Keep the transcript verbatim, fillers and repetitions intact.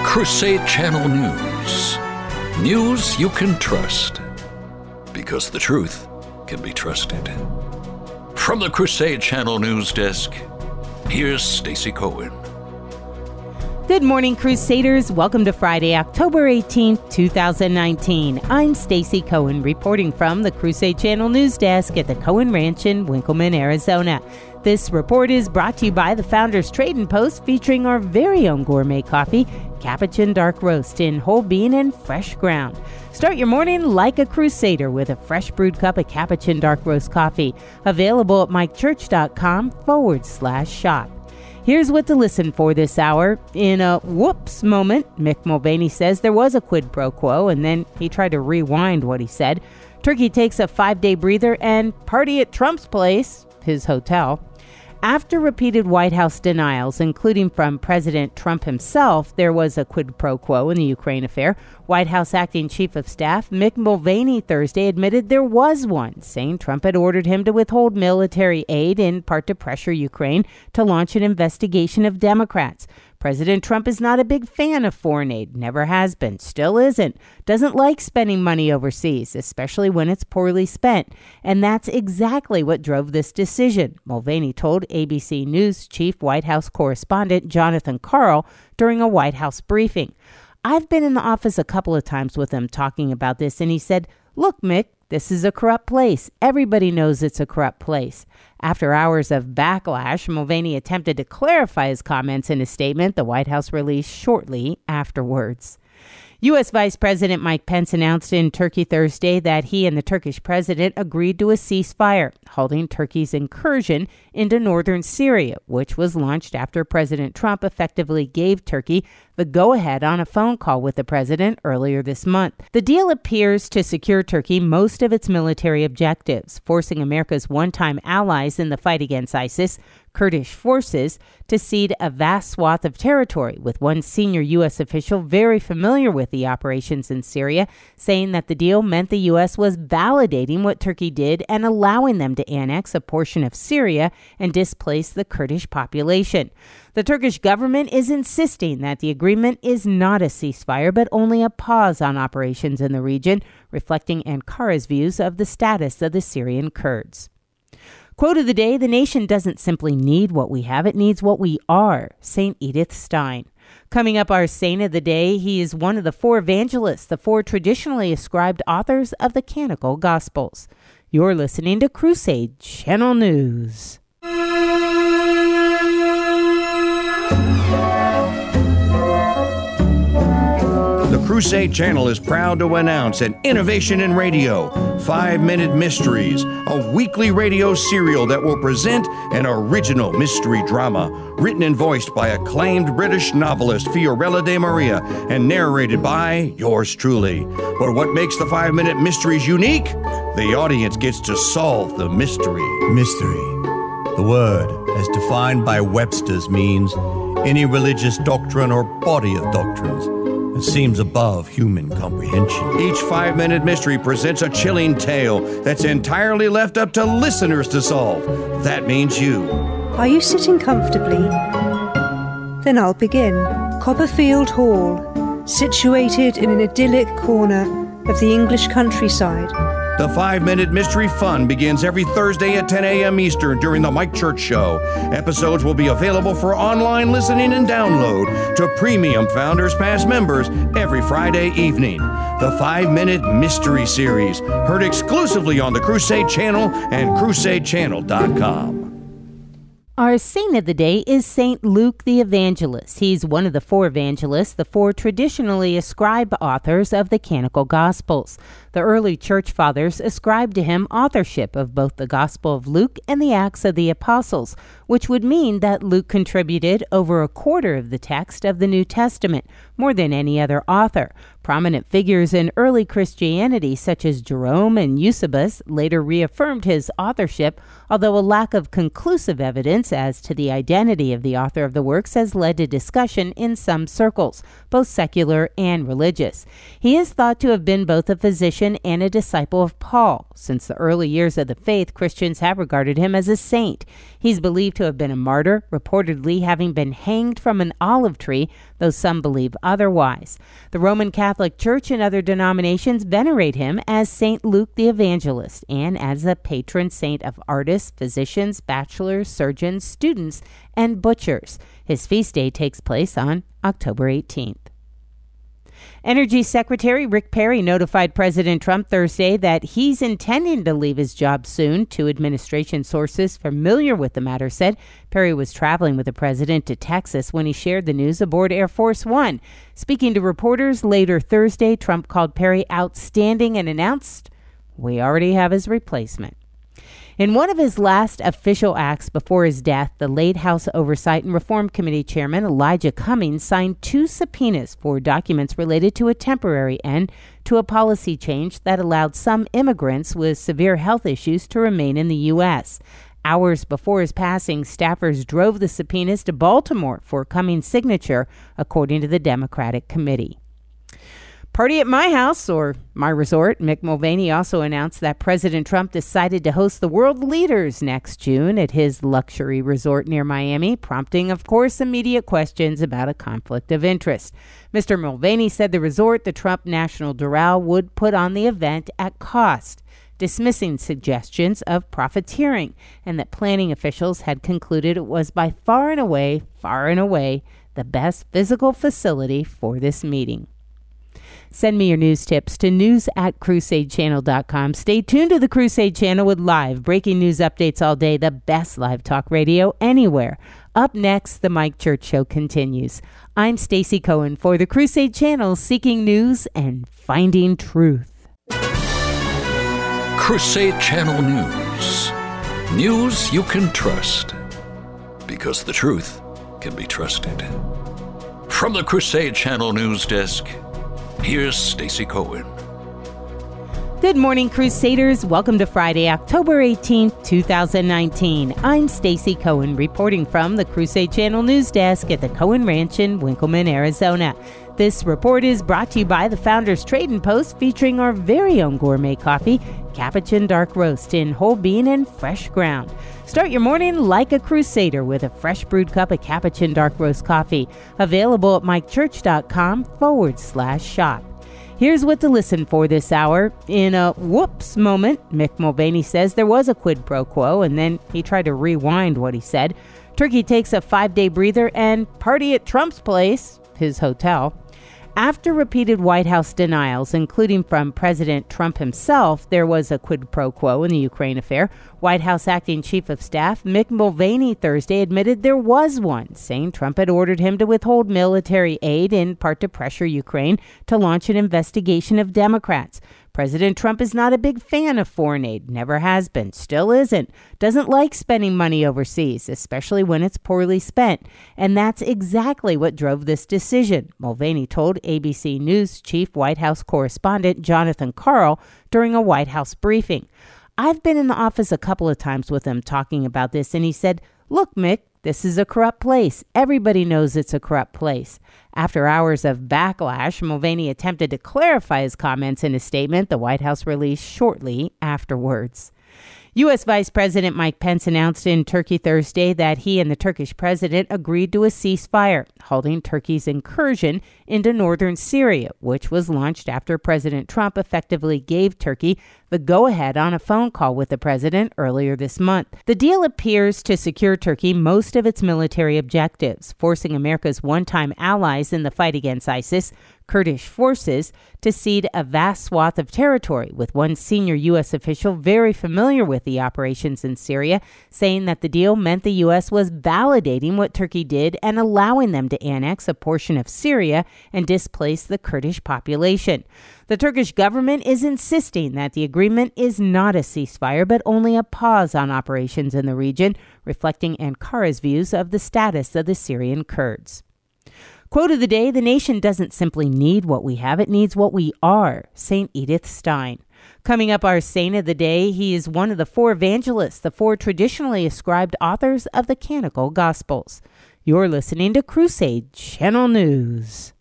Crusade Channel News. News you can trust. Because the truth can be trusted. From the Crusade Channel News Desk, here's Stacy Cohen. Good morning, Crusaders. Welcome to Friday, October eighteenth, twenty nineteen. I'm Stacy Cohen, reporting from the Crusade Channel News Desk at the Cohen Ranch in Winkleman, Arizona. This report is brought to you by the Founders Trading Post, featuring our very own gourmet coffee, Capuchin Dark Roast in whole bean and fresh ground. Start your morning like a Crusader with a fresh brewed cup of Capuchin Dark Roast coffee. Available at mikechurch.com forward slash shop. Here's what to listen for this hour. In a whoops moment, Mick Mulvaney says there was a quid pro quo, and then he tried to rewind what he said. Turkey takes a five-day breather and party at Trump's place, his hotel. After repeated White House denials, including from President Trump himself, there was a quid pro quo in the Ukraine affair. White House Acting Chief of Staff Mick Mulvaney Thursday admitted there was one, saying Trump had ordered him to withhold military aid, in part to pressure Ukraine to launch an investigation of Democrats. President Trump is not a big fan of foreign aid, never has been, still isn't, doesn't like spending money overseas, especially when it's poorly spent. And that's exactly what drove this decision, Mulvaney told A B C News chief White House correspondent Jonathan Karl during a White House briefing. I've been in the office a couple of times with him talking about this, and he said, "Look, Mick, this is a corrupt place. Everybody knows it's a corrupt place." After hours of backlash, Mulvaney attempted to clarify his comments in a statement the White House released shortly afterwards. U S. Vice President Mike Pence announced in Turkey Thursday that he and the Turkish president agreed to a ceasefire, halting Turkey's incursion into northern Syria, which was launched after President Trump effectively gave Turkey the go-ahead on a phone call with the president earlier this month. The deal appears to secure Turkey most of its military objectives, forcing America's one-time allies in the fight against ISIS, Kurdish forces, to cede a vast swath of territory, with one senior U S official very familiar with the operations in Syria saying that the deal meant the U S was validating what Turkey did and allowing them to annex a portion of Syria and displace the Kurdish population. The Turkish government is insisting that the agreement is not a ceasefire, but only a pause on operations in the region, reflecting Ankara's views of the status of the Syrian Kurds. Quote of the day: "The nation doesn't simply need what we have, it needs what we are." Saint Edith Stein. Coming up, our saint of the day. He is one of the four evangelists, the four traditionally ascribed authors of the canonical Gospels. You're listening to Crusade Channel News. The Crusade Channel is proud to announce an innovation in radio, Five Minute Mysteries, a weekly radio serial that will present an original mystery drama written and voiced by acclaimed British novelist Fiorella de Maria and narrated by yours truly. But what makes the Five Minute Mysteries unique? The audience gets to solve the mystery. Mystery. The word, as defined by Webster's, means any religious doctrine or body of doctrines that seems above human comprehension. Each five-minute mystery presents a chilling tale that's entirely left up to listeners to solve. That means you. Are you sitting comfortably? Then I'll begin. Copperfield Hall, situated in an idyllic corner of the English countryside. The five-minute mystery fun begins every Thursday at ten a.m. Eastern during the Mike Church Show. Episodes will be available for online listening and download to premium Founders Pass members every Friday evening. The five-minute mystery series, heard exclusively on the Crusade Channel and crusade channel dot com. Our saint of the day is Saint Luke the Evangelist. He's one of the four evangelists, the four traditionally ascribed authors of the canonical Gospels. The early church fathers ascribed to him authorship of both the Gospel of Luke and the Acts of the Apostles, which would mean that Luke contributed over a quarter of the text of the New Testament, more than any other author. Prominent figures in early Christianity, such as Jerome and Eusebius, later reaffirmed his authorship, although a lack of conclusive evidence as to the identity of the author of the works has led to discussion in some circles, both secular and religious. He is thought to have been both a physician and a disciple of Paul. Since the early years of the faith, Christians have regarded him as a saint. He's believed to have been a martyr, reportedly having been hanged from an olive tree, though some believe otherwise. The Roman Catholic Church and other denominations venerate him as Saint Luke the Evangelist and as a patron saint of artists, physicians, bachelors, surgeons, students, and butchers. His feast day takes place on October eighteenth. Energy Secretary Rick Perry notified President Trump Thursday that he's intending to leave his job soon. Two administration sources familiar with the matter said Perry was traveling with the president to Texas when he shared the news aboard Air Force One. Speaking to reporters later Thursday, Trump called Perry outstanding and announced, "We already have his replacement." In one of his last official acts before his death, the late House Oversight and Reform Committee Chairman Elijah Cummings signed two subpoenas for documents related to a temporary end to a policy change that allowed some immigrants with severe health issues to remain in the U S. Hours before his passing, staffers drove the subpoenas to Baltimore for Cummings' signature, according to the Democratic committee. Party at my house, or my resort. Mick Mulvaney also announced that President Trump decided to host the world leaders next June at his luxury resort near Miami, prompting, of course, immediate questions about a conflict of interest. Mister Mulvaney said the resort, the Trump National Doral, would put on the event at cost, dismissing suggestions of profiteering, and that planning officials had concluded it was by far and away, far and away, the best physical facility for this meeting. Send me your news tips to news at crusade channel dot com. Stay tuned to the Crusade Channel with live breaking news updates all day, the best live talk radio anywhere. Up next, the Mike Church Show continues. I'm Stacey Cohen for the Crusade Channel, seeking news and finding truth. Crusade Channel News. News you can trust. Because the truth can be trusted. From the Crusade Channel News Desk, here's Stacey Cohen. Good morning, Crusaders. Welcome to Friday, October eighteenth, twenty nineteen. I'm Stacey Cohen, reporting from the Crusade Channel News Desk at the Cohen Ranch in Winkleman, Arizona. This report is brought to you by the Founders Trading Post, featuring our very own gourmet coffee, Capuchin Dark Roast in whole bean and fresh ground. Start your morning like a crusader with a fresh brewed cup of Capuchin Dark Roast coffee. Available at mikechurch.com forward slash shop. Here's what to listen for this hour. In a whoops moment, Mick Mulvaney says there was a quid pro quo, and then he tried to rewind what he said. Turkey takes a five-day breather and party at Trump's place, his hotel. After repeated White House denials, including from President Trump himself, there was a quid pro quo in the Ukraine affair. White House Acting Chief of Staff Mick Mulvaney Thursday admitted there was one, saying Trump had ordered him to withhold military aid, in part to pressure Ukraine to launch an investigation of Democrats. President Trump is not a big fan of foreign aid, never has been, still isn't, doesn't like spending money overseas, especially when it's poorly spent. And that's exactly what drove this decision, Mulvaney told A B C News chief White House correspondent Jonathan Karl during a White House briefing. I've been in the office a couple of times with him talking about this, and he said, "Look, Mick, this is a corrupt place. Everybody knows it's a corrupt place." After hours of backlash, Mulvaney attempted to clarify his comments in a statement the White House released shortly afterwards. U S Vice President Mike Pence announced in Turkey Thursday that he and the Turkish president agreed to a ceasefire, halting Turkey's incursion into northern Syria, which was launched after President Trump effectively gave Turkey the go-ahead on a phone call with the president earlier this month. The deal appears to secure Turkey most of its military objectives, forcing America's one-time allies in the fight against ISIS, Kurdish forces, to cede a vast swath of territory, with one senior U S official very familiar with the operations in Syria saying that the deal meant the U S was validating what Turkey did and allowing them to annex a portion of Syria and displace the Kurdish population. The Turkish government is insisting that the agreement is not a ceasefire, but only a pause on operations in the region, reflecting Ankara's views of the status of the Syrian Kurds. Quote of the day, the nation doesn't simply need what we have, it needs what we are. Saint Edith Stein. Coming up, our saint of the day, he is one of the four evangelists, the four traditionally ascribed authors of the canonical Gospels. You're listening to Crusade Channel News.